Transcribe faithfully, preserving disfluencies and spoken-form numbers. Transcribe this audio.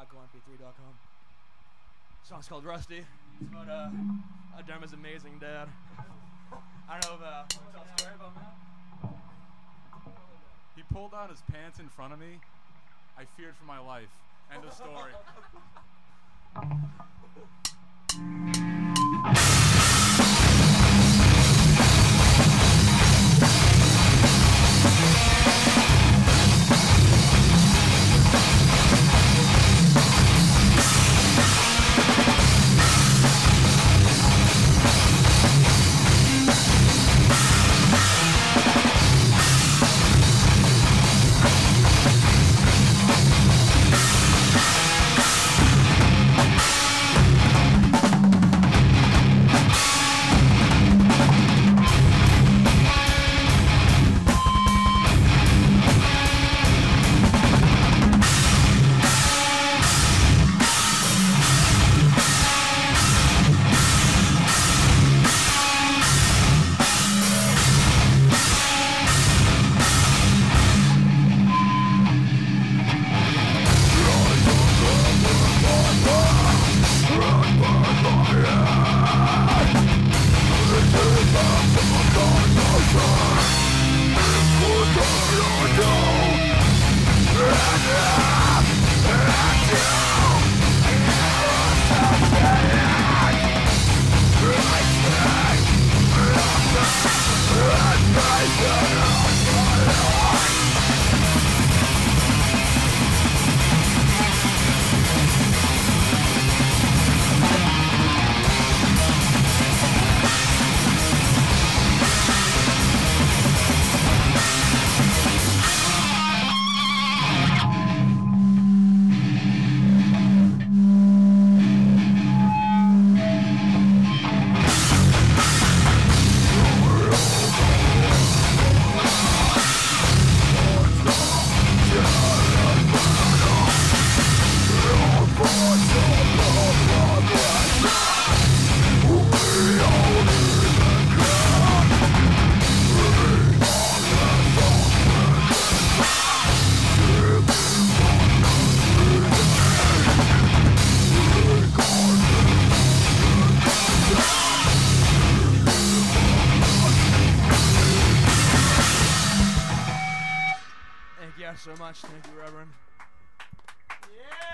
co m p three dot com. Song's called Rusty. It's about uh, uh Dharma's amazing dad. I don't know if uh, want to tell a story about that. He pulled down his pants in front of me. I feared for my life. End of story. Thank you so much. Thank you, Reverend. Yeah!